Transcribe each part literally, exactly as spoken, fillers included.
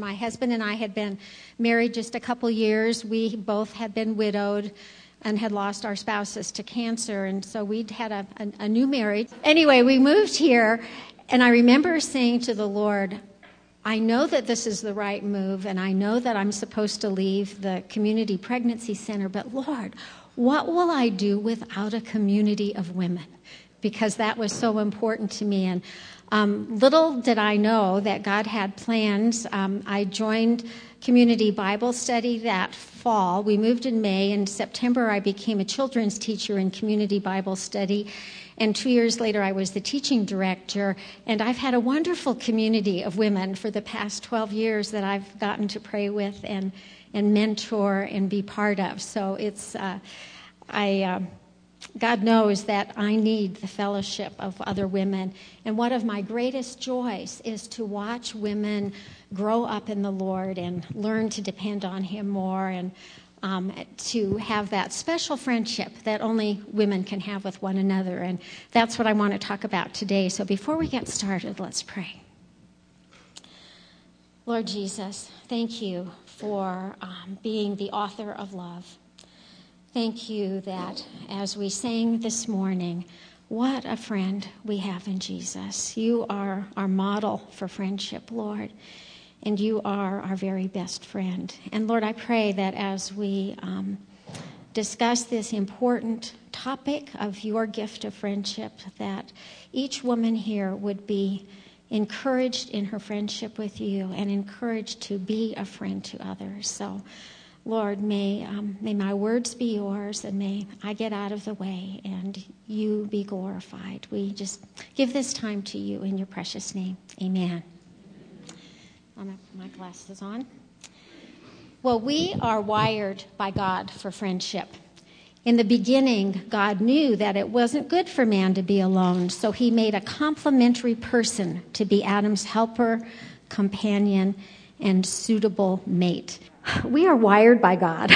My husband and I had been married just a couple years. We both had been widowed and had lost our spouses to cancer, and so we'd had a, a, a new marriage. Anyway, we moved here, and I remember saying to the Lord, I know that this is the right move, and I know that I'm supposed to leave the community pregnancy center, but Lord, what will I do without a community of women? Because that was so important to me. And um, little did I know that God had plans. Um, I joined Community Bible Study that fall. We moved in May. In September, I became a children's teacher in Community Bible Study. And two years later, I was the teaching director. And I've had a wonderful community of women for the past twelve years that I've gotten to pray with and, and mentor and be part of. So it's, uh, I... Uh, God knows that I need the fellowship of other women. And one of my greatest joys is to watch women grow up in the Lord and learn to depend on Him more, and um, to have that special friendship that only women can have with one another. And that's what I want to talk about today. So before we get started, let's pray. Lord Jesus, thank you for um, being the author of love. Thank you that as we sang this morning, what a friend we have in Jesus. You are our model for friendship, Lord, and you are our very best friend. And Lord, I pray that as we um, discuss this important topic of your gift of friendship, that each woman here would be encouraged in her friendship with you and encouraged to be a friend to others. So, Lord, may um, may my words be yours, and may I get out of the way and you be glorified. We just give this time to you in your precious name. Amen. I'll have my glasses on. Well, we are wired by God for friendship. In the beginning, God knew that it wasn't good for man to be alone, so he made a complementary person to be Adam's helper, companion, and suitable mate. We are wired by God.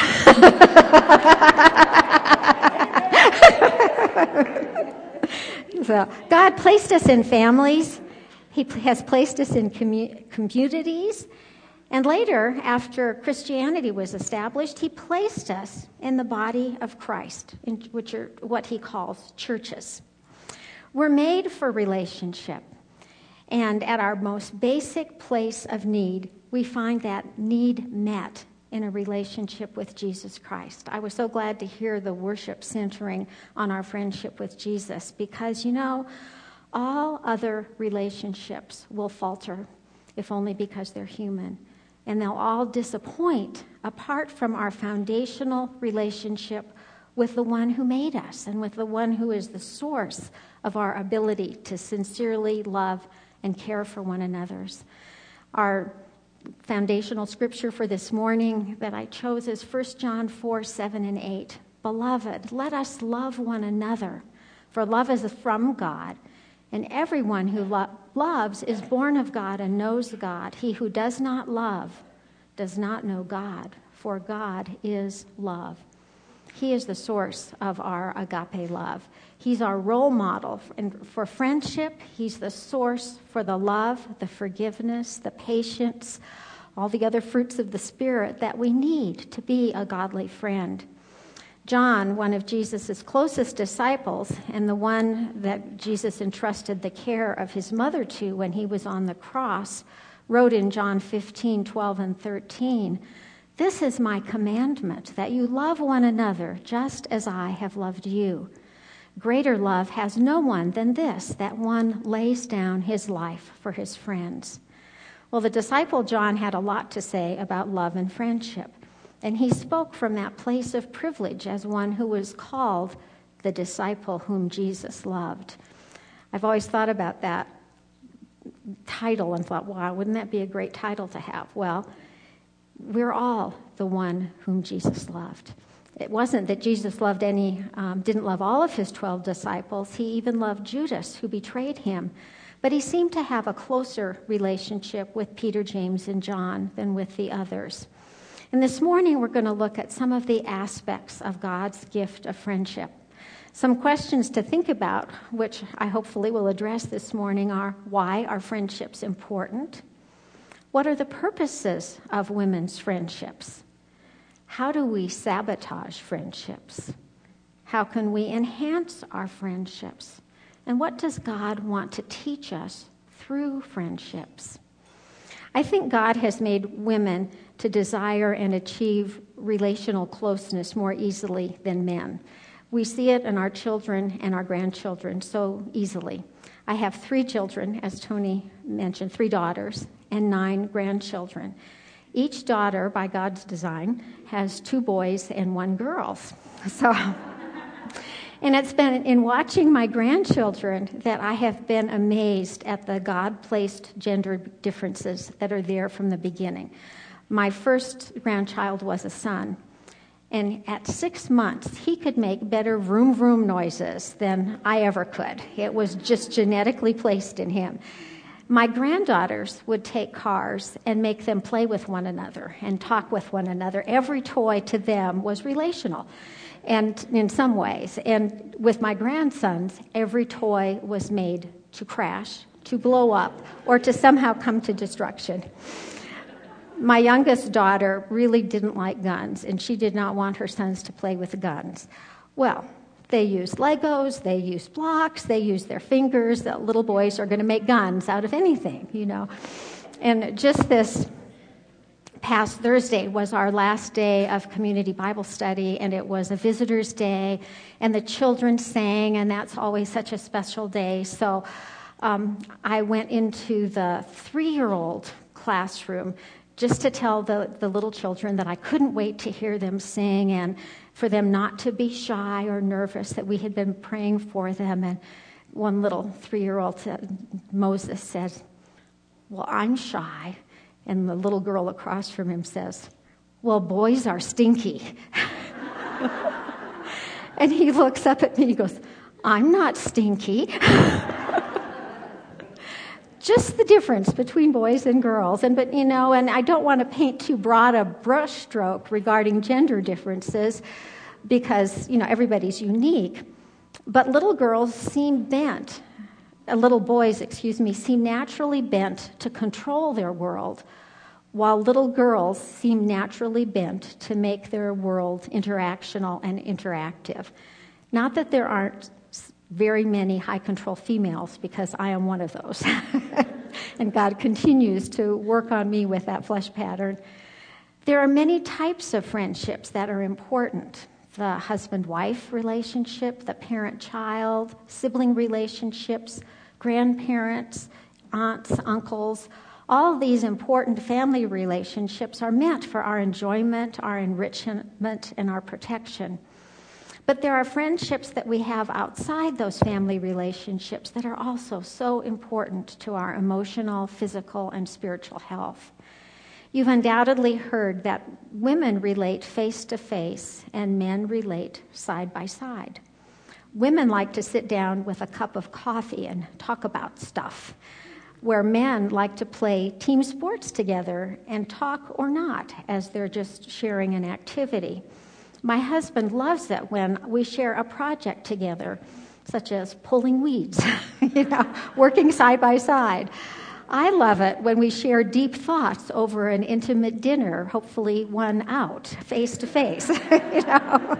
So God placed us in families. He has placed us in commu- communities. And later, after Christianity was established, he placed us in the body of Christ, in, which are what he calls churches. We're made for relationship. And at our most basic place of need, we find that need met in a relationship with Jesus Christ. I was so glad to hear the worship centering on our friendship with Jesus, because, you know, all other relationships will falter, if only because they're human. And they'll all disappoint apart from our foundational relationship with the one who made us and with the one who is the source of our ability to sincerely love and care for one another's. Our foundational scripture for this morning that I chose is First John four, seven, and eight. Beloved, let us love one another, for love is from God, and everyone who lo- loves is born of God and knows God. He who does not love does not know God, for God is love. He is the source of our agape love. He's our role model for friendship. He's the source for the love, the forgiveness, the patience, all the other fruits of the Spirit that we need to be a godly friend. John, one of Jesus' closest disciples, and the one that Jesus entrusted the care of his mother to when he was on the cross, wrote in John fifteen, twelve, and thirteen, "This is my commandment, that you love one another just as I have loved you. Greater love has no one than this, that one lays down his life for his friends." Well, the disciple John had a lot to say about love and friendship, and he spoke from that place of privilege as one who was called the disciple whom Jesus loved. I've always thought about that title and thought, wow, wouldn't that be a great title to have? Well, we're all the one whom Jesus loved. It wasn't that Jesus loved any, um, didn't love all of his twelve disciples. He even loved Judas, who betrayed him. But he seemed to have a closer relationship with Peter, James, and John than with the others. And this morning we're going to look at some of the aspects of God's gift of friendship. Some questions to think about, which I hopefully will address this morning, are: why are friendships important? What are the purposes of women's friendships? How do we sabotage friendships? How can we enhance our friendships? And what does God want to teach us through friendships? I think God has made women to desire and achieve relational closeness more easily than men. We see it in our children and our grandchildren so easily. I have three children, as Tony mentioned, three daughters, and nine grandchildren. Each daughter, by God's design, has two boys and one girl. So, and it's been in watching my grandchildren that I have been amazed at the God-placed gender differences that are there from the beginning. My first grandchild was a son, and at six months, he could make better vroom vroom noises than I ever could. It was just genetically placed in him. My granddaughters would take cars and make them play with one another and talk with one another. Every toy to them was relational, and in some ways. And with my grandsons, every toy was made to crash, to blow up, or to somehow come to destruction. My youngest daughter really didn't like guns, and she did not want her sons to play with guns. Well, they use Legos, they use blocks, they use their fingers. The little boys are going to make guns out of anything, you know. And just this past Thursday was our last day of community Bible study, and it was a visitor's day, and the children sang, and that's always such a special day. So um, I went into the three-year-old classroom just to tell the, the little children that I couldn't wait to hear them sing and for them not to be shy or nervous, that we had been praying for them. And one little three-year-old, said, Moses, said, well, I'm shy. And the little girl across from him says, well, boys are stinky. And he looks up at me and he goes, I'm not stinky. Just the difference between boys and girls. And but you know, and I don't want to paint too broad a brushstroke regarding gender differences because, you know, everybody's unique. But little girls seem bent, uh, little boys, excuse me, seem naturally bent to control their world, while little girls seem naturally bent to make their world interactional and interactive. Not that there aren't very many high-control females, because I am one of those. And God continues to work on me with that flesh pattern. There are many types of friendships that are important. The husband-wife relationship, the parent-child, sibling relationships, grandparents, aunts, uncles. All of these important family relationships are meant for our enjoyment, our enrichment, and our protection. But there are friendships that we have outside those family relationships that are also so important to our emotional, physical, and spiritual health. You've undoubtedly heard that women relate face-to-face and men relate side by side. Women like to sit down with a cup of coffee and talk about stuff, where men like to play team sports together and talk or not as they're just sharing an activity. My husband loves it when we share a project together, such as pulling weeds, you know, working side by side. I love it when we share deep thoughts over an intimate dinner, hopefully one out, face to face, you know.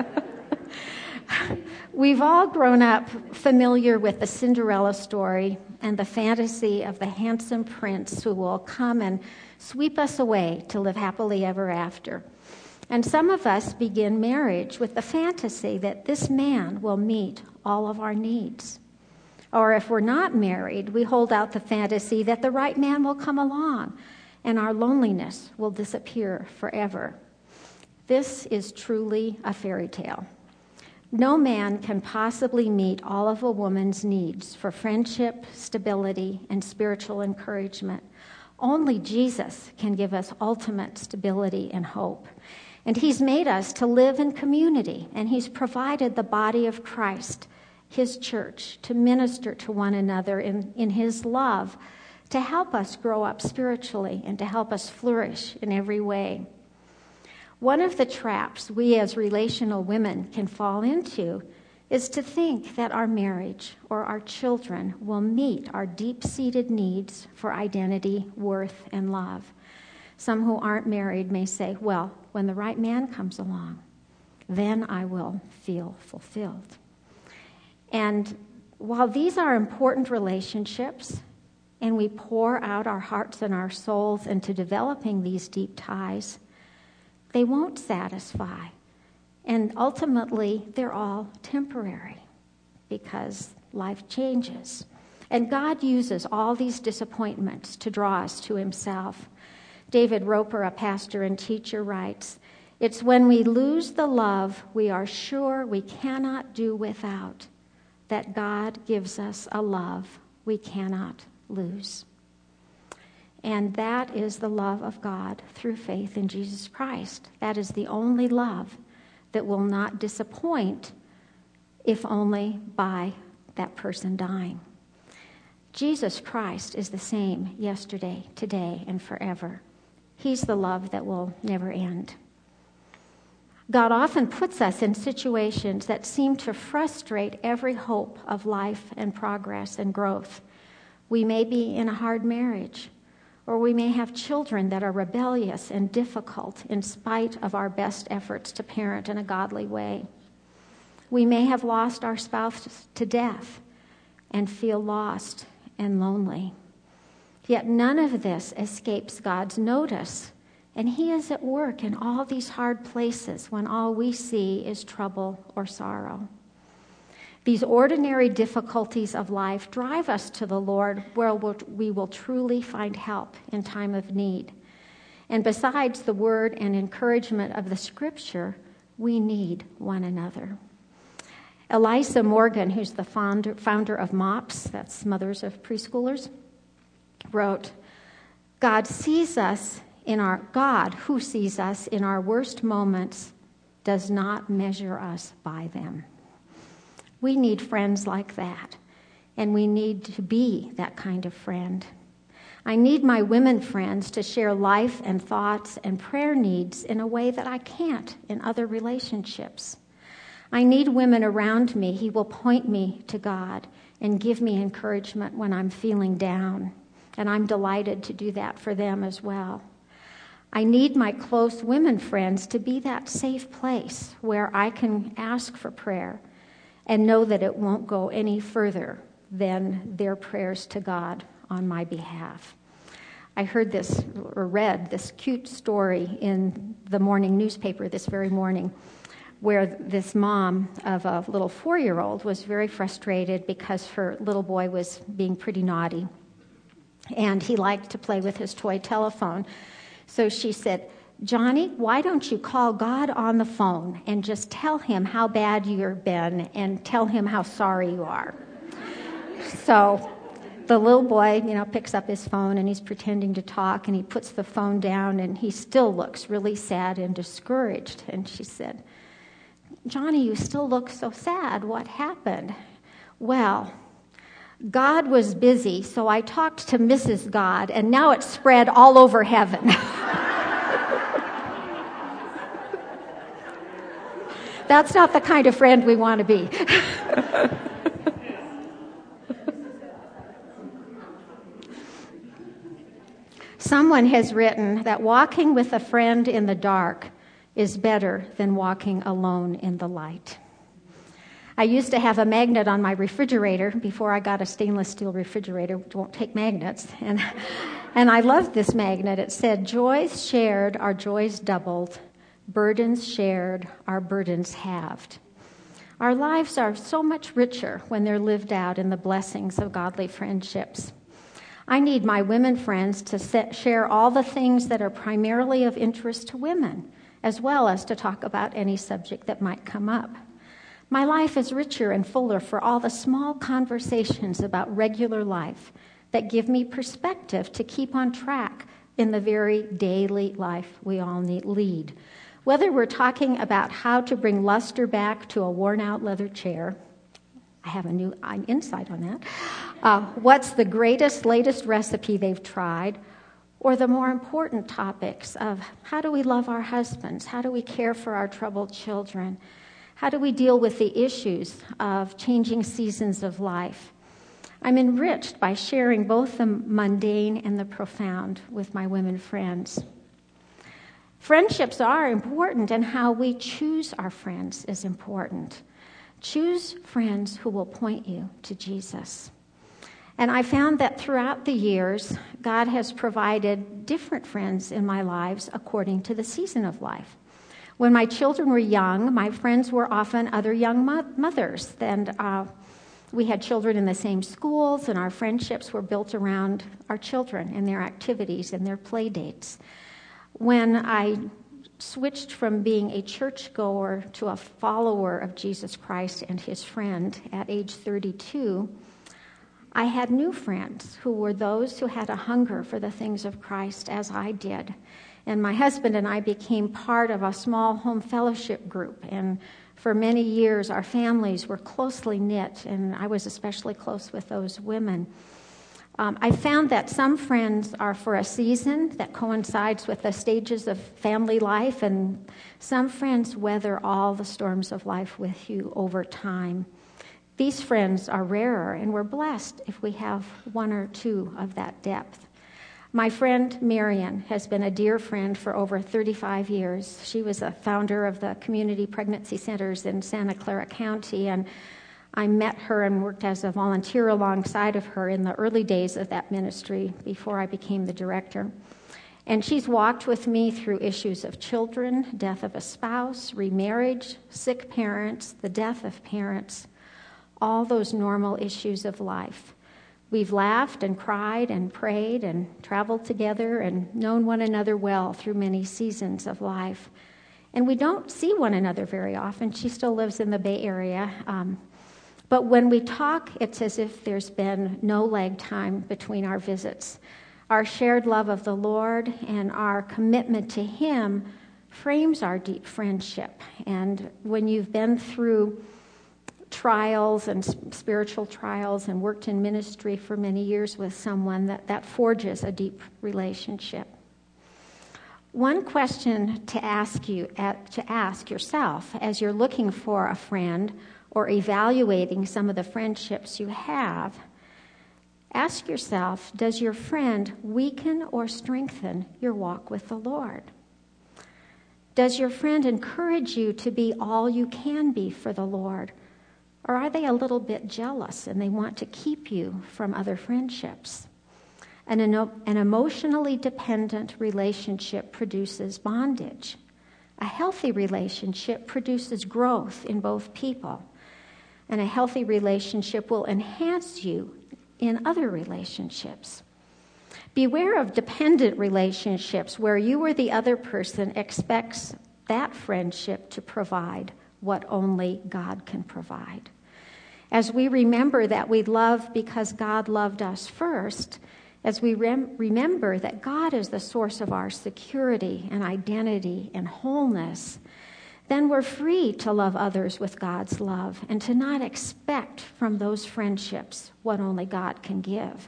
We've all grown up familiar with the Cinderella story and the fantasy of the handsome prince who will come and sweep us away to live happily ever after. And some of us begin marriage with the fantasy that this man will meet all of our needs. Or if we're not married, we hold out the fantasy that the right man will come along and our loneliness will disappear forever. This is truly a fairy tale. No man can possibly meet all of a woman's needs for friendship, stability, and spiritual encouragement. Only Jesus can give us ultimate stability and hope. And he's made us to live in community, and he's provided the body of Christ, his church, to minister to one another in, in his love, to help us grow up spiritually and to help us flourish in every way. One of the traps we as relational women can fall into is to think that our marriage or our children will meet our deep-seated needs for identity, worth, and love. Some who aren't married may say, well, when the right man comes along, then I will feel fulfilled. And while these are important relationships, and we pour out our hearts and our souls into developing these deep ties, they won't satisfy. And ultimately, they're all temporary because life changes. And God uses all these disappointments to draw us to himself. David Roper, a pastor and teacher, writes, "It's when we lose the love we are sure we cannot do without that God gives us a love we cannot lose." And that is the love of God through faith in Jesus Christ. That is the only love that will not disappoint, if only by that person dying. Jesus Christ is the same yesterday, today, and forever. He's the love that will never end. God often puts us in situations that seem to frustrate every hope of life and progress and growth. We may be in a hard marriage, or we may have children that are rebellious and difficult in spite of our best efforts to parent in a godly way. We may have lost our spouse to death and feel lost and lonely. Yet none of this escapes God's notice, and he is at work in all these hard places when all we see is trouble or sorrow. These ordinary difficulties of life drive us to the Lord, where we will truly find help in time of need. And besides the word and encouragement of the Scripture, we need one another. Elisa Morgan, who's the founder, founder of MOPS, that's Mothers of Preschoolers, wrote, God sees us in our, God who sees us in our worst moments does not measure us by them. We need friends like that, and we need to be that kind of friend. I need my women friends to share life and thoughts and prayer needs in a way that I can't in other relationships. I need women around me who will point me to God and give me encouragement when I'm feeling down, and I'm delighted to do that for them as well. I need my close women friends to be that safe place where I can ask for prayer and know that it won't go any further than their prayers to God on my behalf. I heard this, or read this cute story in the morning newspaper this very morning, where this mom of a little four-year-old was very frustrated because her little boy was being pretty naughty, and he liked to play with his toy telephone. So she said, Johnny, why don't you call God on the phone and just tell him how bad you've been and tell him how sorry you are? So the little boy, you know, picks up his phone and he's pretending to talk, and he puts the phone down and he still looks really sad and discouraged. And she said, Johnny, you still look so sad. What happened? Well, God was busy, so I talked to Missus God, and now it's spread all over heaven. That's not the kind of friend we want to be. Someone has written that walking with a friend in the dark is better than walking alone in the light. I used to have a magnet on my refrigerator before I got a stainless steel refrigerator, which won't take magnets. And, and I loved this magnet. It said, joys shared are joys doubled. Burdens shared are burdens halved. Our lives are so much richer when they're lived out in the blessings of godly friendships. I need my women friends to set, share all the things that are primarily of interest to women, as well as to talk about any subject that might come up. My life is richer and fuller for all the small conversations about regular life that give me perspective to keep on track in the very daily life we all need lead. Whether we're talking about how to bring luster back to a worn-out leather chair, I have a new insight on that, uh, what's the greatest, latest recipe they've tried, or the more important topics of how do we love our husbands, how do we care for our troubled children, How do we deal with the issues of changing seasons of life? I'm enriched by sharing both the mundane and the profound with my women friends. Friendships are important, and how we choose our friends is important. Choose friends who will point you to Jesus. And I found that throughout the years, God has provided different friends in my lives according to the season of life. When my children were young, my friends were often other young mo- mothers. And uh, we had children in the same schools, and our friendships were built around our children and their activities and their play dates. When I switched from being a churchgoer to a follower of Jesus Christ and his friend at age thirty-two, I had new friends who were those who had a hunger for the things of Christ as I did. And my husband and I became part of a small home fellowship group. And for many years, our families were closely knit, and I was especially close with those women. Um, I found that some friends are for a season that coincides with the stages of family life, and some friends weather all the storms of life with you over time. These friends are rarer, and we're blessed if we have one or two of that depth. My friend Marion has been a dear friend for over thirty-five years. She was a founder of the Community Pregnancy Centers in Santa Clara County, and I met her and worked as a volunteer alongside of her in the early days of that ministry before I became the director. And she's walked with me through issues of children, death of a spouse, remarriage, sick parents, the death of parents, all those normal issues of life. We've laughed and cried and prayed and traveled together and known one another well through many seasons of life. And we don't see one another very often. She still lives in the Bay Area. Um, but when we talk, it's as if there's been no lag time between our visits. Our shared love of the Lord and our commitment to Him frames our deep friendship. And when you've been through trials and spiritual trials and worked in ministry for many years with someone, that, that forges a deep relationship. One question to ask you at, to ask yourself as you're looking for a friend or evaluating some of the friendships you have, ask yourself, does your friend weaken or strengthen your walk with the Lord? Does your friend encourage you to be all you can be for the Lord? Or are they a little bit jealous and they want to keep you from other friendships? An, an emotionally dependent relationship produces bondage. A healthy relationship produces growth in both people. And a healthy relationship will enhance you in other relationships. Beware of dependent relationships where you or the other person expects that friendship to provide what only God can provide. As we remember that we love because God loved us first, as we rem- remember that God is the source of our security and identity and wholeness, then we're free to love others with God's love and to not expect from those friendships what only God can give.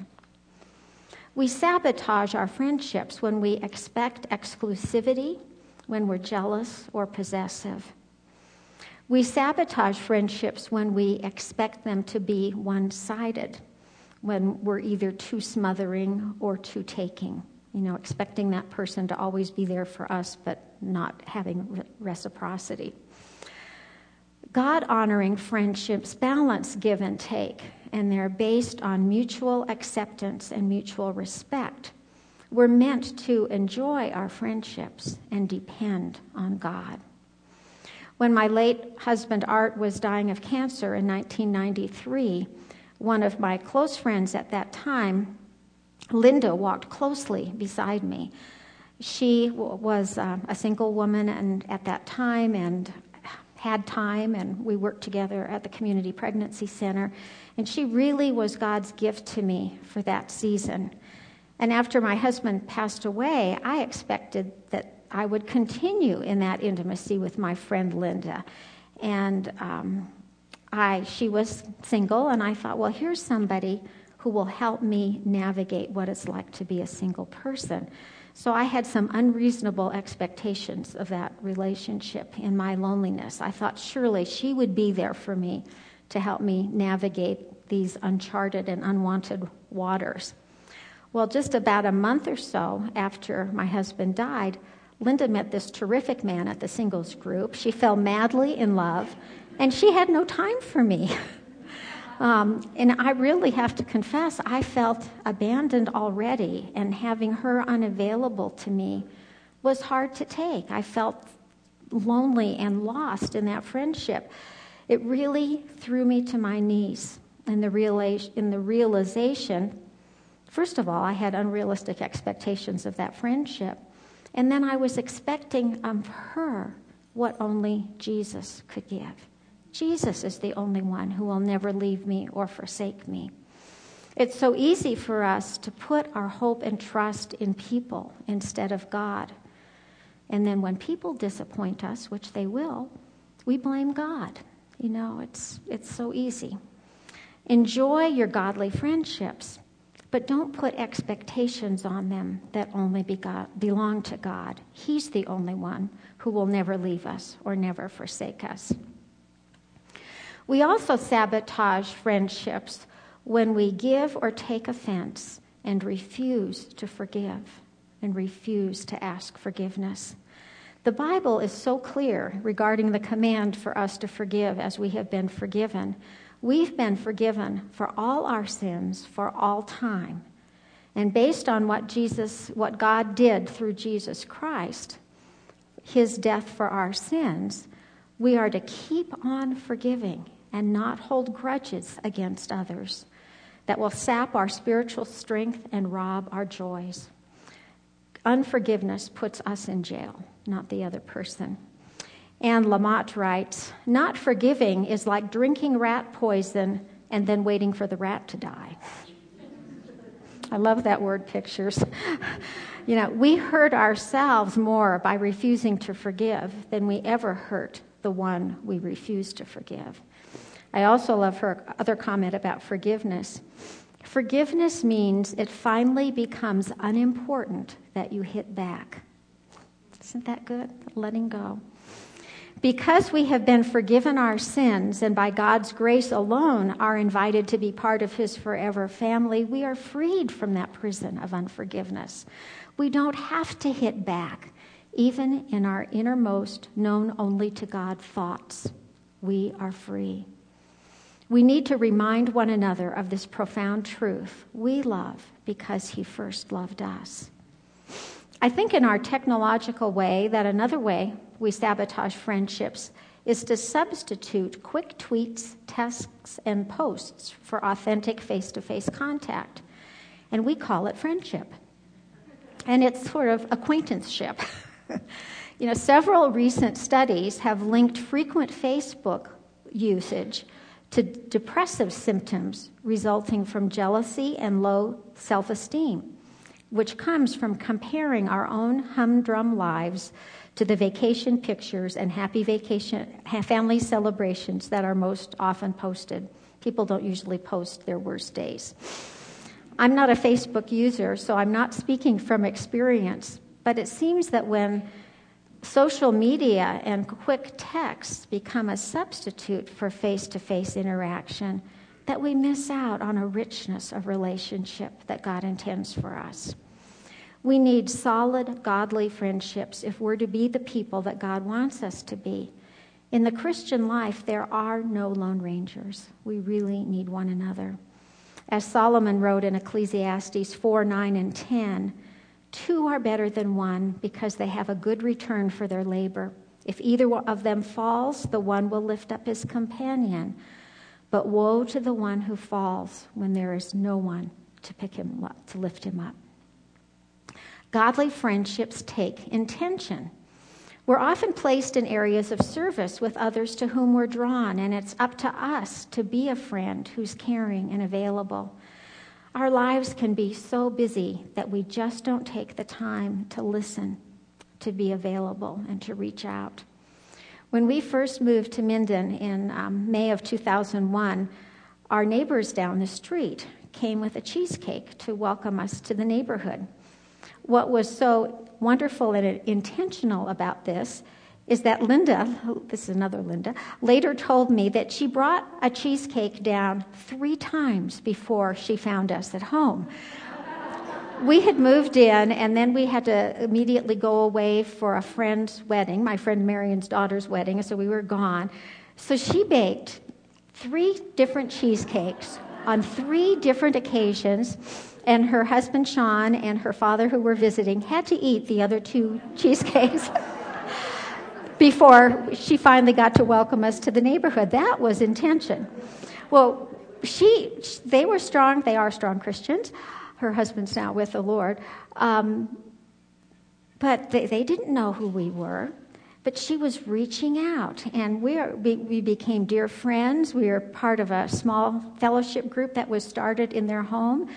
We sabotage our friendships when we expect exclusivity, when we're jealous or possessive. We sabotage friendships when we expect them to be one-sided, when we're either too smothering or too taking, you know, expecting that person to always be there for us but not having re- reciprocity. God-honoring friendships balance give and take, and they're based on mutual acceptance and mutual respect. We're meant to enjoy our friendships and depend on God. When my late husband Art was dying of cancer in nineteen ninety-three, one of my close friends at that time, Linda, walked closely beside me. She w- was uh, a single woman and at that time and had time, and we worked together at the Community Pregnancy Center. And she really was God's gift to me for that season. And after my husband passed away, I expected that I would continue in that intimacy with my friend Linda. And um, I, she was single, and I thought, well, here's somebody who will help me navigate what it's like to be a single person. So I had some unreasonable expectations of that relationship in my loneliness. I thought surely she would be there for me to help me navigate these uncharted and unwanted waters. Well, just about a month or so after my husband died, Linda met this terrific man at the singles group. She fell madly in love, and she had no time for me. Um, and I really have to confess, I felt abandoned already, and having her unavailable to me was hard to take. I felt lonely and lost in that friendship. It really threw me to my knees in the, reala- in the realization, first of all, I had unrealistic expectations of that friendship. And then I was expecting of her what only Jesus could give. Jesus is the only one who will never leave me or forsake me. It's so easy for us to put our hope and trust in people instead of God. And then when people disappoint us, which they will, we blame God. You know, it's it's so easy. Enjoy your godly friendships, but don't put expectations on them that only be God, belong to God. He's the only one who will never leave us or never forsake us. We also sabotage friendships when we give or take offense and refuse to forgive and refuse to ask forgiveness. The Bible is so clear regarding the command for us to forgive as we have been forgiven. We've been forgiven for all our sins for all time. And based on what Jesus, what God did through Jesus Christ, his death for our sins, we are to keep on forgiving and not hold grudges against others that will sap our spiritual strength and rob our joys. Unforgiveness puts us in jail, not the other person. And Lamott writes, not forgiving is like drinking rat poison and then waiting for the rat to die. I love that word pictures. You know, we hurt ourselves more by refusing to forgive than we ever hurt the one we refuse to forgive. I also love her other comment about forgiveness. Forgiveness means it finally becomes unimportant that you hit back. Isn't that good? Letting go. Because we have been forgiven our sins and by God's grace alone are invited to be part of his forever family, we are freed from that prison of unforgiveness. We don't have to hit back, even in our innermost, known only to God thoughts. We are free. We need to remind one another of this profound truth. We love because he first loved us. I think in our technological way that another way we sabotage friendships is to substitute quick tweets, texts, and posts for authentic face-to-face contact. And we call it friendship. And it's sort of acquaintanceship. You know, several recent studies have linked frequent Facebook usage to depressive symptoms resulting from jealousy and low self-esteem, which comes from comparing our own humdrum lives to the vacation pictures and happy vacation family celebrations that are most often posted. People don't usually post their worst days. I'm not a Facebook user, so I'm not speaking from experience, but it seems that when social media and quick texts become a substitute for face-to-face interaction, that we miss out on a richness of relationship that God intends for us. We need solid, godly friendships if we're to be the people that God wants us to be. In the Christian life, there are no lone rangers. We really need one another. As Solomon wrote in Ecclesiastes four, nine, and ten, two are better than one because they have a good return for their labor. If either of them falls, the one will lift up his companion. But woe to the one who falls when there is no one to pick him up, to lift him up. Godly friendships take intention. We're often placed in areas of service with others to whom we're drawn, and it's up to us to be a friend who's caring and available. Our lives can be so busy that we just don't take the time to listen, to be available, and to reach out. When we first moved to Minden in um, May of two thousand one, our neighbors down the street came with a cheesecake to welcome us to the neighborhood. what was so wonderful and intentional about this is that Linda, this is another Linda, later told me that she brought a cheesecake down three times before she found us at home. We had moved in, and then we had to immediately go away for a friend's wedding, my friend Marion's daughter's wedding, so we were gone. So she baked three different cheesecakes on three different occasions, and her husband Sean and her father, who were visiting, had to eat the other two cheesecakes before she finally got to welcome us to the neighborhood. That was intention. Well, she, they were strong. They are strong Christians. Her husband's now with the Lord. Um, but they, they didn't know who we were. But she was reaching out, and we, are, we, we became dear friends. We were part of a small fellowship group that was started in their home.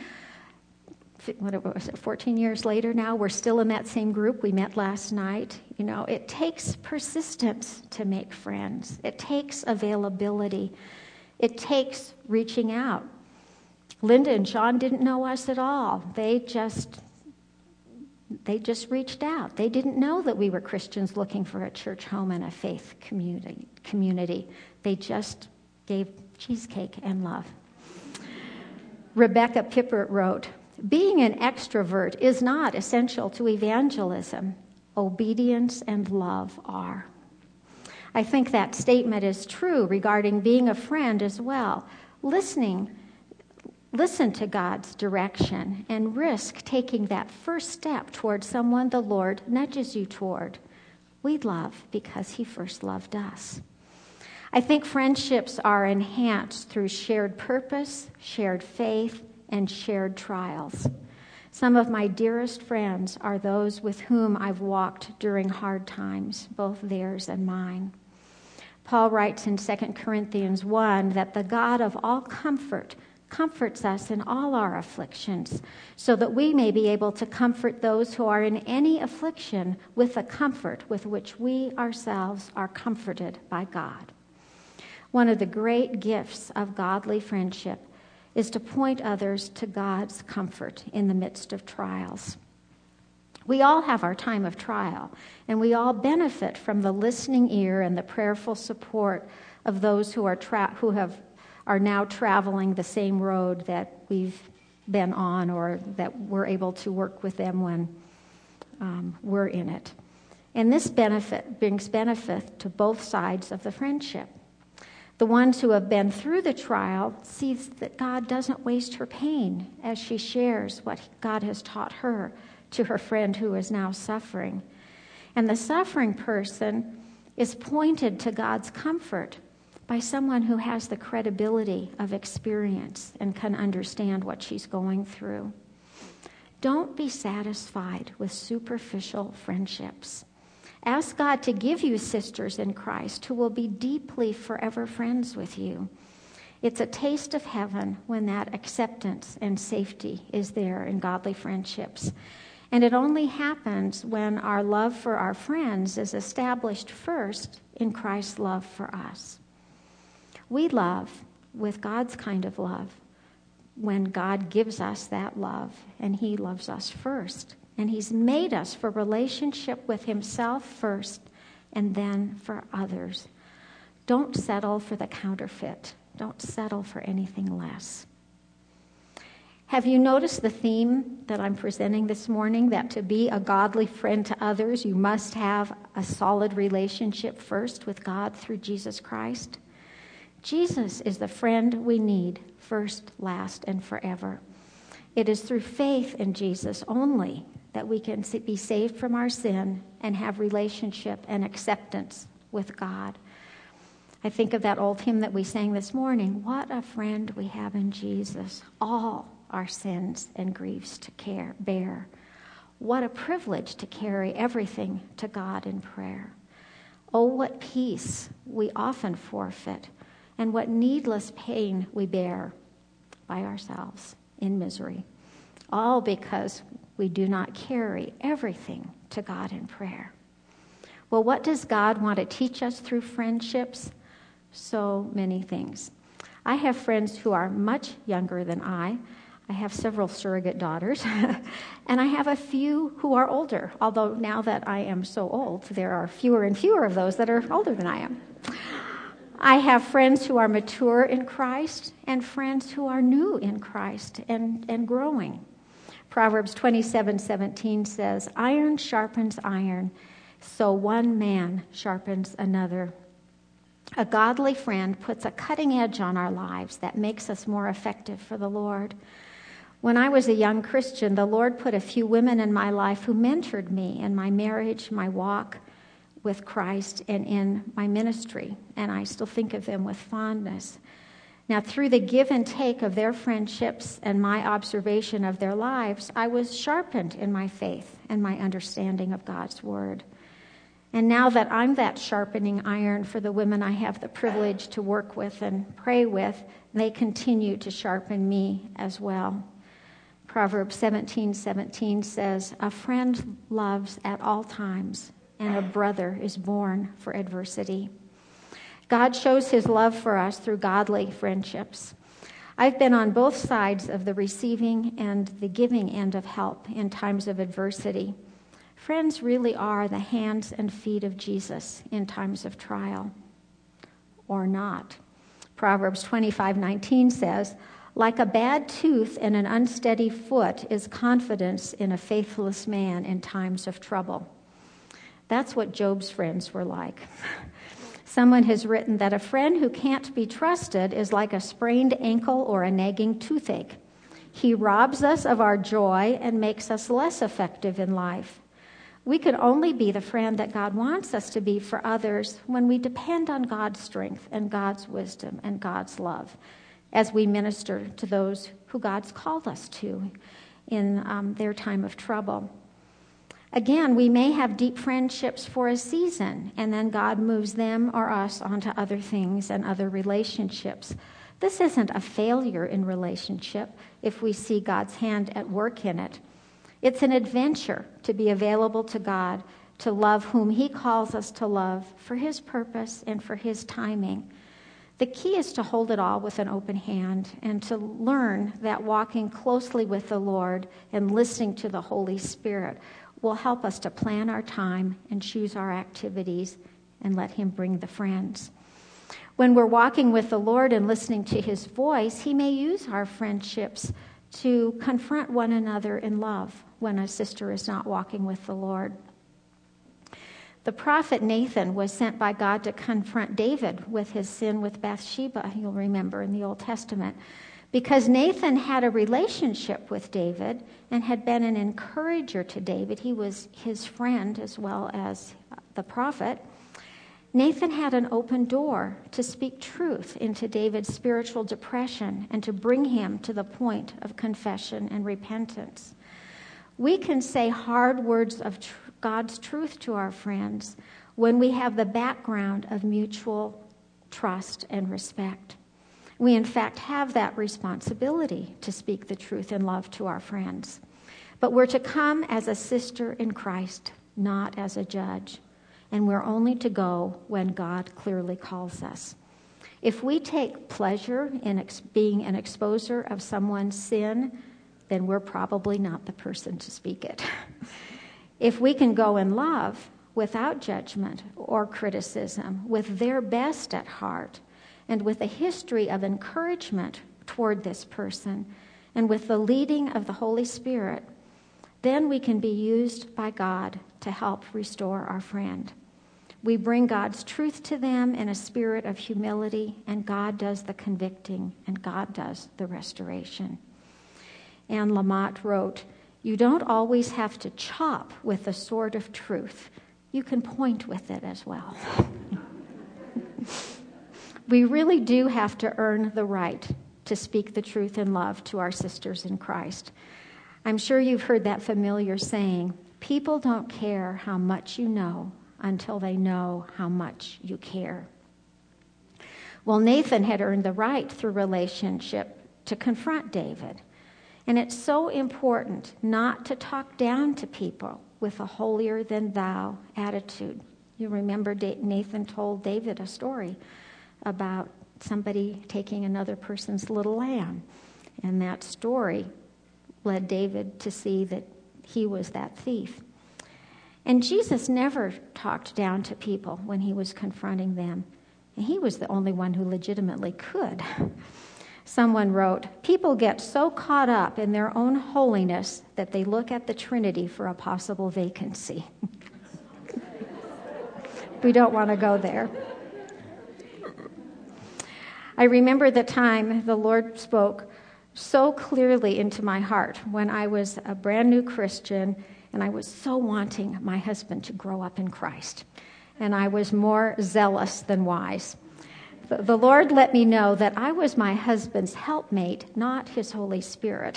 What was it, fourteen years later now, we're still in that same group. We met last night. You know, it takes persistence to make friends. It takes availability. It takes reaching out. Linda and Sean didn't know us at all. They just, they just reached out. They didn't know that we were Christians looking for a church home and a faith community. community. They just gave cheesecake and love. Rebecca Pippert wrote, "Being an extrovert is not essential to evangelism. Obedience and love are." I think that statement is true regarding being a friend as well. Listening, listen to God's direction and risk taking that first step toward someone the Lord nudges you toward. We love because He first loved us. I think friendships are enhanced through shared purpose, shared faith, and shared trials. Some of my dearest friends are those with whom I've walked during hard times, both theirs and mine. Paul writes in Second Corinthians one that the God of all comfort comforts us in all our afflictions, so that we may be able to comfort those who are in any affliction with the comfort with which we ourselves are comforted by God. One of the great gifts of godly friendship is to point others to God's comfort in the midst of trials. We all have our time of trial, and we all benefit from the listening ear and the prayerful support of those who are tra- who have are now traveling the same road that we've been on, or that we're able to work with them when um, we're in it. And this benefit brings benefit to both sides of the friendship. The ones who have been through the trial sees that God doesn't waste her pain as she shares what God has taught her to her friend who is now suffering. And the suffering person is pointed to God's comfort by someone who has the credibility of experience and can understand what she's going through. Don't be satisfied with superficial friendships. Ask God to give you sisters in Christ who will be deeply forever friends with you. It's a taste of heaven when that acceptance and safety is there in godly friendships. And it only happens when our love for our friends is established first in Christ's love for us. We love with God's kind of love when God gives us that love, and He loves us first. And He's made us for relationship with Himself first, and then for others. Don't settle for the counterfeit. Don't settle for anything less. Have you noticed the theme that I'm presenting this morning, that to be a godly friend to others, you must have a solid relationship first with God through Jesus Christ? Jesus is the friend we need first, last, and forever. It is through faith in Jesus only that we can be saved from our sin and have relationship and acceptance with God. I think of that old hymn that we sang this morning, "What a friend we have in Jesus, all our sins and griefs to care, bear. What a privilege to carry everything to God in prayer. Oh, what peace we often forfeit, and what needless pain we bear by ourselves in misery, all because we do not carry everything to God in prayer." Well, what does God want to teach us through friendships? So many things. I have friends who are much younger than I. I have several surrogate daughters, and I have a few who are older, although now that I am so old, there are fewer and fewer of those that are older than I am. I have friends who are mature in Christ and friends who are new in Christ and, and growing. Proverbs twenty-seven seventeen says, "Iron sharpens iron, so one man sharpens another." A godly friend puts a cutting edge on our lives that makes us more effective for the Lord. When I was a young Christian, the Lord put a few women in my life who mentored me in my marriage, my walk with Christ, and in my ministry, and I still think of them with fondness. Now, through the give and take of their friendships and my observation of their lives, I was sharpened in my faith and my understanding of God's Word. And now that I'm that sharpening iron for the women I have the privilege to work with and pray with, they continue to sharpen me as well. Proverbs seventeen seventeen says, "A friend loves at all times, and a brother is born for adversity." God shows his love for us through godly friendships. I've been on both sides of the receiving and the giving end of help in times of adversity. Friends really are the hands and feet of Jesus in times of trial, or not. Proverbs twenty-five nineteen says, "Like a bad tooth and an unsteady foot is confidence in a faithless man in times of trouble." That's what Job's friends were like. Someone has written that a friend who can't be trusted is like a sprained ankle or a nagging toothache. He robs us of our joy and makes us less effective in life. We can only be the friend that God wants us to be for others when we depend on God's strength and God's wisdom and God's love as we minister to those who God's called us to in um, their time of trouble. Again, we may have deep friendships for a season, and then God moves them or us onto other things and other relationships. This isn't a failure in relationship if we see God's hand at work in it. It's an adventure to be available to God, to love whom he calls us to love for his purpose and for his timing. The key is to hold it all with an open hand and to learn that walking closely with the Lord and listening to the Holy Spirit will help us to plan our time and choose our activities and let him bring the friends. When we're walking with the Lord and listening to his voice, he may use our friendships to confront one another in love when a sister is not walking with the Lord. The prophet Nathan was sent by God to confront David with his sin with Bathsheba, you'll remember in the Old Testament. Because Nathan had a relationship with David and had been an encourager to David, he was his friend as well as the prophet, Nathan had an open door to speak truth into David's spiritual depression and to bring him to the point of confession and repentance. We can say hard words of tr- God's truth to our friends when we have the background of mutual trust and respect. We, in fact, have that responsibility to speak the truth in love to our friends. But we're to come as a sister in Christ, not as a judge. And we're only to go when God clearly calls us. If we take pleasure in ex- being an exposer of someone's sin, then we're probably not the person to speak it. If we can go in love without judgment or criticism, with their best at heart, and with a history of encouragement toward this person, and with the leading of the Holy Spirit, then we can be used by God to help restore our friend. We bring God's truth to them in a spirit of humility, and God does the convicting, and God does the restoration. Anne Lamott wrote, "You don't always have to chop with the sword of truth. You can point with it as well." We really do have to earn the right to speak the truth in love to our sisters in Christ. I'm sure you've heard that familiar saying, people don't care how much you know until they know how much you care. Well, Nathan had earned the right through relationship to confront David. And it's so important not to talk down to people with a holier-than-thou attitude. You remember Nathan told David a story about somebody taking another person's little lamb. And that story led David to see that he was that thief. And Jesus never talked down to people when he was confronting them. And he was the only one who legitimately could. Someone wrote, "People get so caught up in their own holiness that they look at the Trinity for a possible vacancy." We don't want to go there. I remember the time the Lord spoke so clearly into my heart when I was a brand new Christian and I was so wanting my husband to grow up in Christ. And I was more zealous than wise. The, the Lord let me know that I was my husband's helpmate, not his Holy Spirit.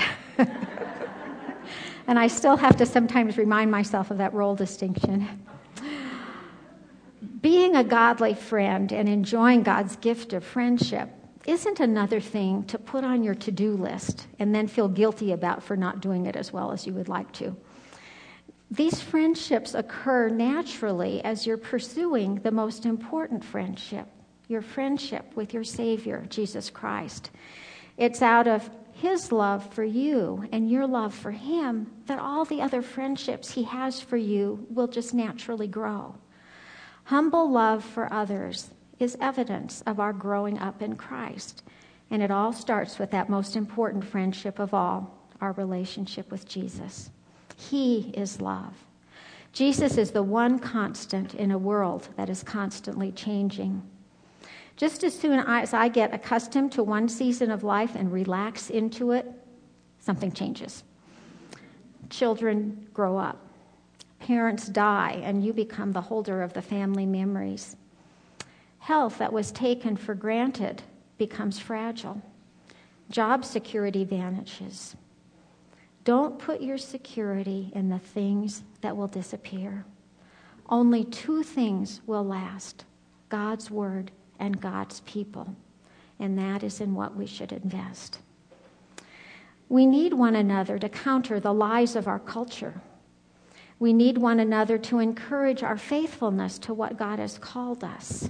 And I still have to sometimes remind myself of that role distinction. Being a godly friend and enjoying God's gift of friendship isn't another thing to put on your to-do list and then feel guilty about for not doing it as well as you would like to. These friendships occur naturally as you're pursuing the most important friendship, your friendship with your Savior, Jesus Christ. It's out of His love for you and your love for Him that all the other friendships He has for you will just naturally grow. Humble love for others is evidence of our growing up in Christ. And it all starts with that most important friendship of all, our relationship with Jesus. He is love. Jesus is the one constant in a world that is constantly changing. Just as soon as I get accustomed to one season of life and relax into it, something changes. Children grow up. Parents die, and you become the holder of the family memories. Health that was taken for granted becomes fragile. Job security vanishes. Don't put your security in the things that will disappear. Only two things will last: God's word and God's people. And that is in what we should invest. We need one another to counter the lies of our culture. We need one another to encourage our faithfulness to what God has called us.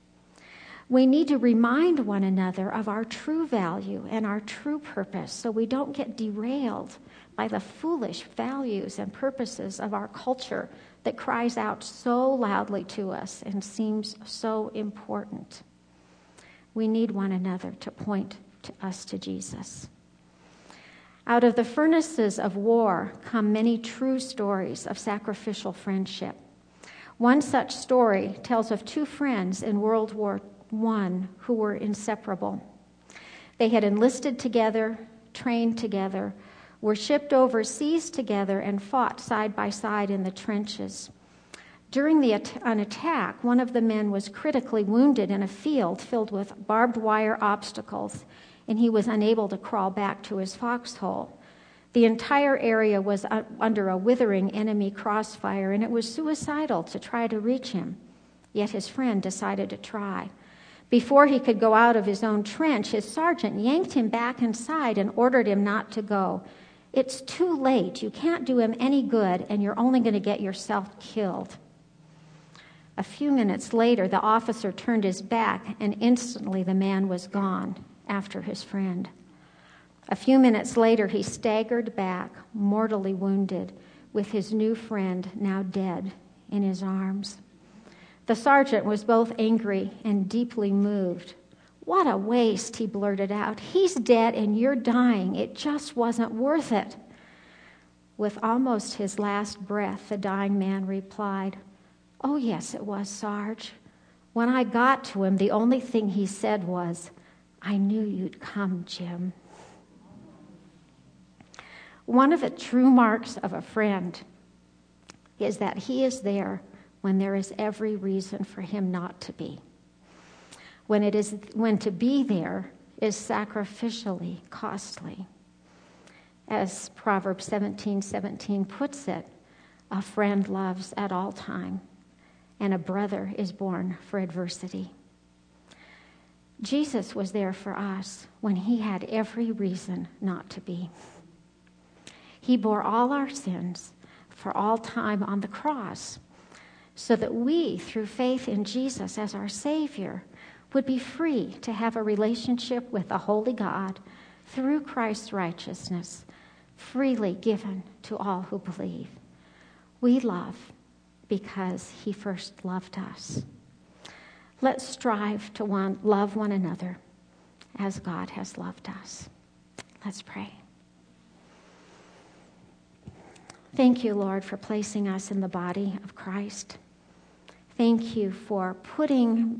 We need to remind one another of our true value and our true purpose so we don't get derailed by the foolish values and purposes of our culture that cries out so loudly to us and seems so important. We need one another to point to us to Jesus. Out of the furnaces of war come many true stories of sacrificial friendship. One such story tells of two friends in World War One who were inseparable. They had enlisted together, trained together, were shipped overseas together, and fought side by side in the trenches. During the at- an attack, one of the men was critically wounded in a field filled with barbed wire obstacles, and he was unable to crawl back to his foxhole. The entire area was uh, under a withering enemy crossfire, and it was suicidal to try to reach him. Yet his friend decided to try. Before he could go out of his own trench, his sergeant yanked him back inside and ordered him not to go. "It's too late. You can't do him any good, and you're only going to get yourself killed." A few minutes later, the officer turned his back, and instantly the man was gone after his friend. A few minutes later, he staggered back, mortally wounded, with his new friend now dead in his arms. The sergeant was both angry and deeply moved. "What a waste," he blurted out. "He's dead and you're dying. It just wasn't worth it." With almost his last breath, the dying man replied, "Oh, yes, it was, Sarge. When I got to him, the only thing he said was, 'I knew you'd come, Jim.'" One of the true marks of a friend is that he is there when there is every reason for him not to be. When it is when to be there is sacrificially costly. As Proverbs seventeen seventeen puts it, a friend loves at all time, and a brother is born for adversity. Jesus was there for us when he had every reason not to be. He bore all our sins for all time on the cross, so that we, through faith in Jesus as our Savior, would be free to have a relationship with the Holy God through Christ's righteousness, freely given to all who believe. We love because he first loved us. Let's strive to one, love one another as God has loved us. Let's pray. Thank you, Lord, for placing us in the body of Christ. Thank you for putting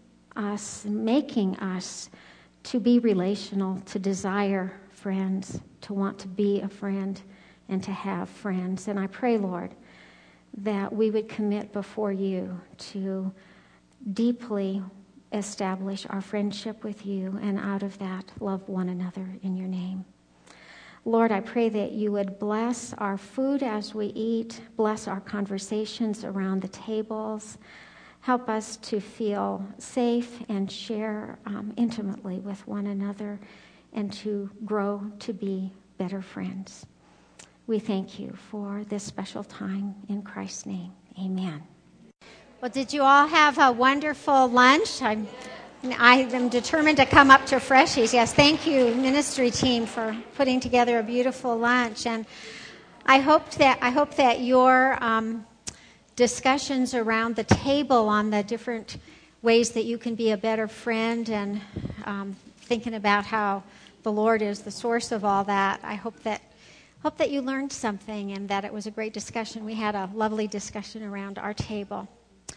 us, making us to be relational, to desire friends, to want to be a friend, and to have friends. And I pray, Lord, that we would commit before you to deeply establish our friendship with you, and out of that, love one another in your name. Lord, I pray that you would bless our food as we eat, bless our conversations around the tables, help us to feel safe and share um, intimately with one another, and to grow to be better friends. We thank you for this special time in Christ's name. Amen. Well, did you all have a wonderful lunch? I'm, I am determined to come up to Freshies. Yes, thank you, ministry team, for putting together a beautiful lunch. And I hope that I hope that your um, discussions around the table on the different ways that you can be a better friend, and um, thinking about how the Lord is the source of all that, I hope that hope that you learned something and that it was a great discussion. We had a lovely discussion around our table.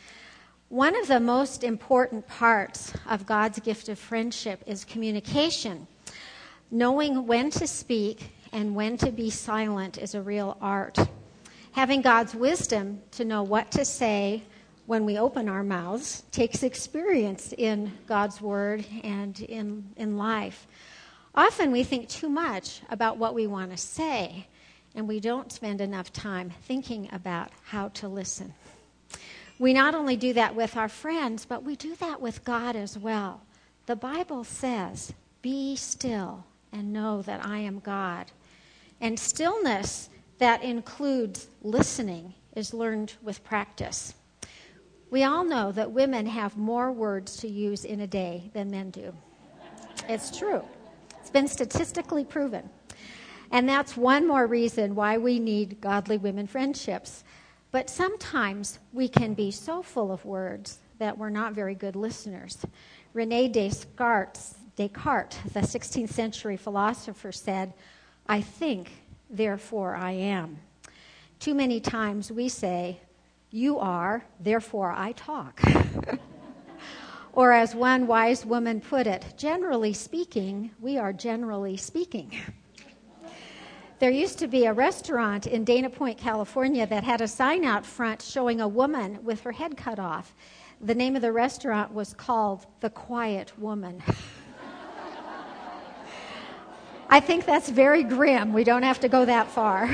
One of the most important parts of God's gift of friendship is communication. Knowing when to speak and when to be silent is a real art. Having God's wisdom to know what to say when we open our mouths takes experience in God's word and in, in life. Often we think too much about what we want to say, and we don't spend enough time thinking about how to listen. We not only do that with our friends, but we do that with God as well. The Bible says, "Be still and know that I am God." And stillness that includes listening is learned with practice. We all know that women have more words to use in a day than men do. It's true. It's been statistically proven. And that's one more reason why we need godly women friendships. But sometimes we can be so full of words that we're not very good listeners. René Descartes, Descartes, the sixteenth century philosopher, said, "I think, therefore I am." Too many times we say, "You are, therefore I talk." Or as one wise woman put it, generally speaking, we are generally speaking. There used to be a restaurant in Dana Point, California that had a sign out front showing a woman with her head cut off. The name of the restaurant was called The Quiet Woman. I think that's very grim. We don't have to go that far.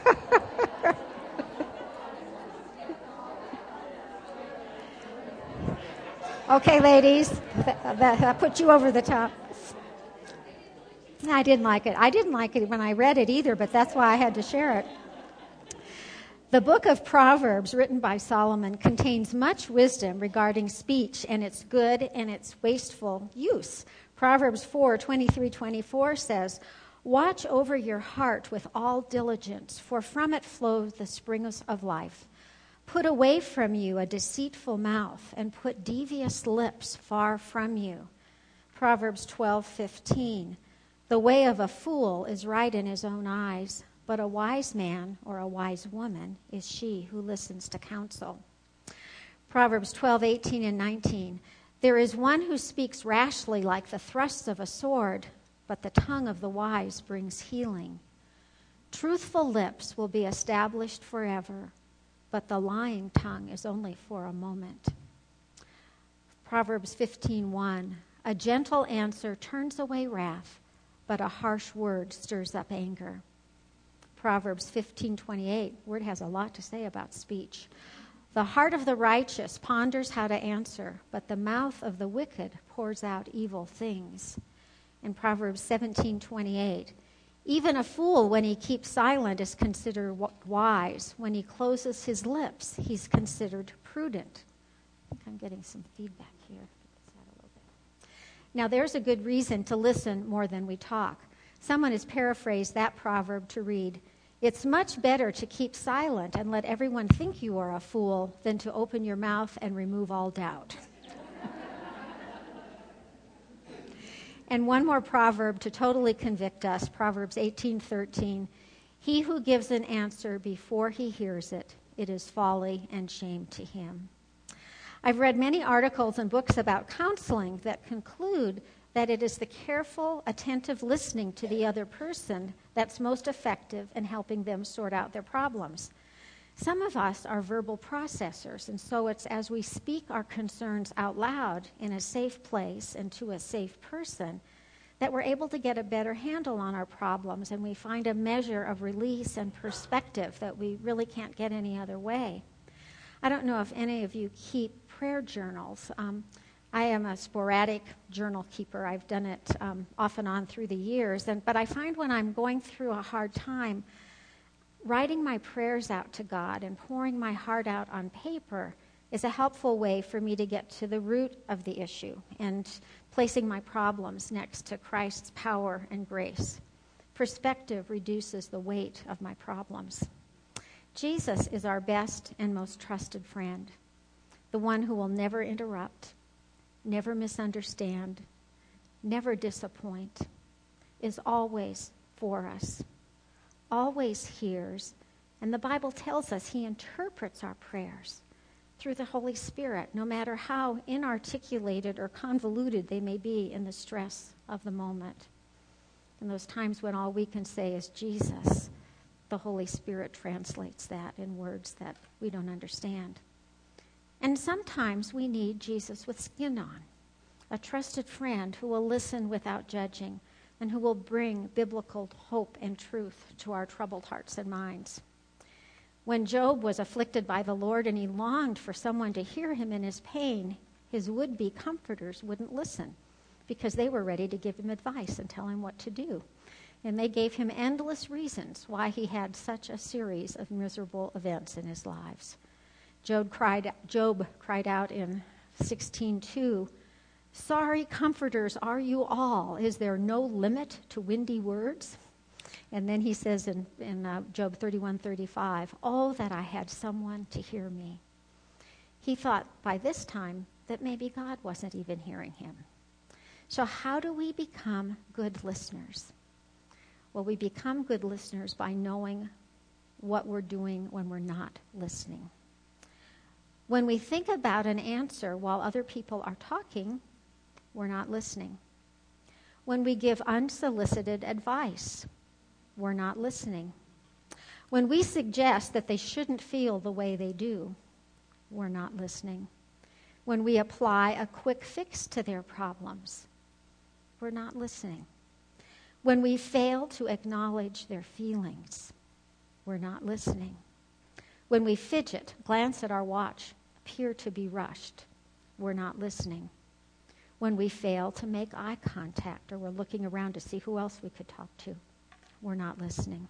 Okay, ladies, that, that, that put you over the top. I didn't like it. I didn't like it when I read it either, but that's why I had to share it. The book of Proverbs, written by Solomon, contains much wisdom regarding speech and its good and its wasteful use. Proverbs four, twenty-three, twenty-four says, "Watch over your heart with all diligence, for from it flows the springs of life. Put away from you a deceitful mouth, and put devious lips far from you." Proverbs twelve, fifteen. "The way of a fool is right in his own eyes, but a wise man or a wise woman is she who listens to counsel." Proverbs twelve, eighteen and nineteen. "There is one who speaks rashly like the thrusts of a sword, but the tongue of the wise brings healing. Truthful lips will be established forever, but the lying tongue is only for a moment." Proverbs fifteen, one. "A gentle answer turns away wrath, but a harsh word stirs up anger." Proverbs fifteen, twenty-eight. Word has a lot to say about speech. "The heart of the righteous ponders how to answer, but the mouth of the wicked pours out evil things." In Proverbs seventeen, twenty-eight. "Even a fool, when he keeps silent, is considered wise. When he closes his lips, he's considered prudent." I think I'm getting some feedback here. Now, there's a good reason to listen more than we talk. Someone has paraphrased that proverb to read, "It's much better to keep silent and let everyone think you are a fool than to open your mouth and remove all doubt." And one more proverb to totally convict us, Proverbs eighteen thirteen. "He who gives an answer before he hears it, it is folly and shame to him." I've read many articles and books about counseling that conclude that it is the careful, attentive listening to the other person that's most effective in helping them sort out their problems. Some of us are verbal processors, and so it's as we speak our concerns out loud in a safe place and to a safe person that we're able to get a better handle on our problems, and we find a measure of release and perspective that we really can't get any other way. I don't know if any of you keep prayer journals. Um, I am a sporadic journal keeper. I've done it um, off and on through the years, and but I find when I'm going through a hard time, writing my prayers out to God and pouring my heart out on paper is a helpful way for me to get to the root of the issue and placing my problems next to Christ's power and grace. Perspective reduces the weight of my problems. Jesus is our best and most trusted friend, the one who will never interrupt, never misunderstand, never disappoint, is always for us, always hears, and the Bible tells us he interprets our prayers through the Holy Spirit, no matter how inarticulated or convoluted they may be in the stress of the moment. In those times when all we can say is Jesus, the Holy Spirit translates that in words that we don't understand. And sometimes we need Jesus with skin on, a trusted friend who will listen without judging and who will bring biblical hope and truth to our troubled hearts and minds. When Job was afflicted by the Lord and he longed for someone to hear him in his pain, his would-be comforters wouldn't listen because they were ready to give him advice and tell him what to do. And they gave him endless reasons why he had such a series of miserable events in his lives. Job cried, Job cried out in sixteen two, "Sorry comforters are you all. Is there no limit to windy words?" And then he says in, in uh, Job thirty-one thirty-five, "Oh, that I had someone to hear me." He thought by this time that maybe God wasn't even hearing him. So how do we become good listeners? Well, we become good listeners by knowing what we're doing when we're not listening. When we think about an answer while other people are talking, we're not listening. When we give unsolicited advice, we're not listening. When we suggest that they shouldn't feel the way they do, we're not listening. When we apply a quick fix to their problems, we're not listening. When we fail to acknowledge their feelings, we're not listening. When we fidget, glance at our watch, appear to be rushed, we're not listening. When we fail to make eye contact or we're looking around to see who else we could talk to, we're not listening.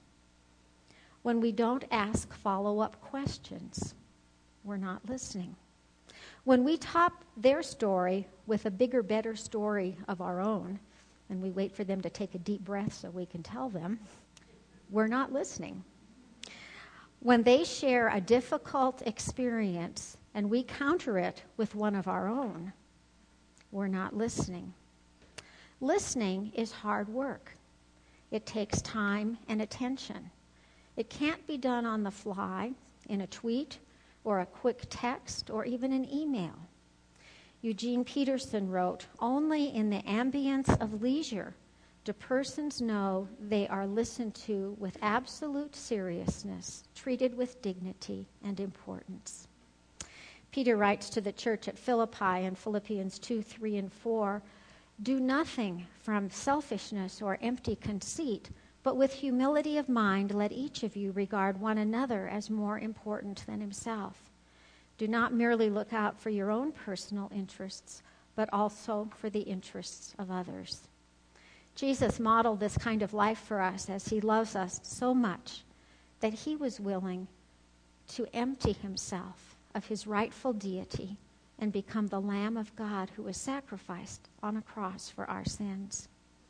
When we don't ask follow-up questions, we're not listening. When we top their story with a bigger, better story of our own, and we wait for them to take a deep breath so we can tell them, we're not listening. When they share a difficult experience and we counter it with one of our own, we're not listening. Listening is hard work. It takes time and attention. It can't be done on the fly, in a tweet, or a quick text, or even an email. Eugene Peterson wrote, "Only in the ambience of leisure do persons know they are listened to with absolute seriousness, treated with dignity and importance." Peter writes to the church at Philippi in Philippians two, three, and four, "Do nothing from selfishness or empty conceit, but with humility of mind let each of you regard one another as more important than himself. Do not merely look out for your own personal interests, but also for the interests of others." Jesus modeled this kind of life for us as he loves us so much that he was willing to empty himself of his rightful deity and become the Lamb of God who was sacrificed on a cross for our sins.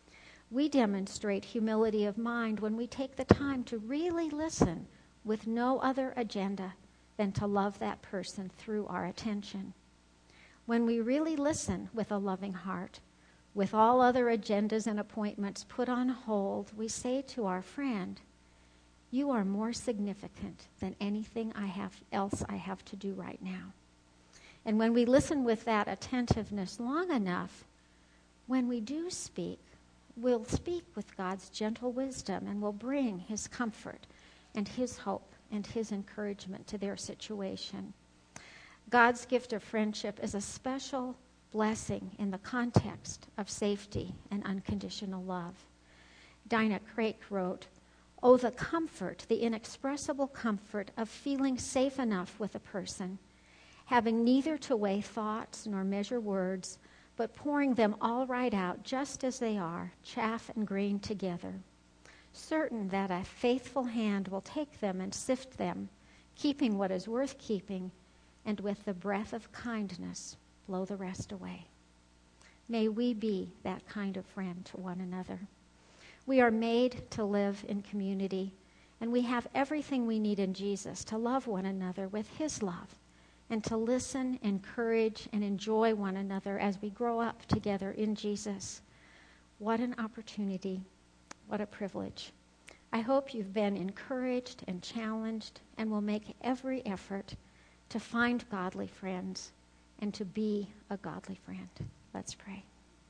We demonstrate humility of mind when we take the time to really listen with no other agenda than to love that person through our attention. When we really listen with a loving heart, with all other agendas and appointments put on hold, we say to our friend, "You are more significant than anything I have else I have to do right now." And when we listen with that attentiveness long enough, when we do speak, we'll speak with God's gentle wisdom and will bring his comfort and his hope and his encouragement to their situation. God's gift of friendship is a special blessing in the context of safety and unconditional love. Dinah Craik wrote, "Oh, the comfort, the inexpressible comfort of feeling safe enough with a person, having neither to weigh thoughts nor measure words, but pouring them all right out just as they are, chaff and grain together, certain that a faithful hand will take them and sift them, keeping what is worth keeping, and with the breath of kindness blow the rest away." May we be that kind of friend to one another. We are made to live in community, and we have everything we need in Jesus to love one another with his love, and to listen, encourage, and enjoy one another as we grow up together in Jesus. What an opportunity. What a privilege. I hope you've been encouraged and challenged and will make every effort to find godly friends and to be a godly friend. Let's pray.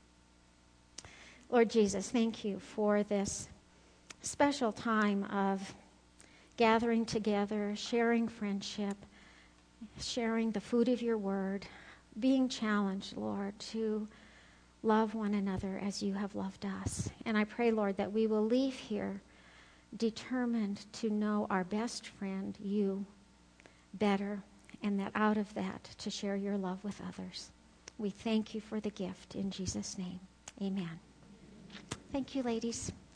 Lord Jesus, thank you for this special time of gathering together, sharing friendship, sharing the food of your word, being challenged, Lord, to love one another as you have loved us. And I pray, Lord, that we will leave here determined to know our best friend, you, better, and that out of that to share your love with others. We thank you for the gift in Jesus' name. Amen. Thank you, ladies.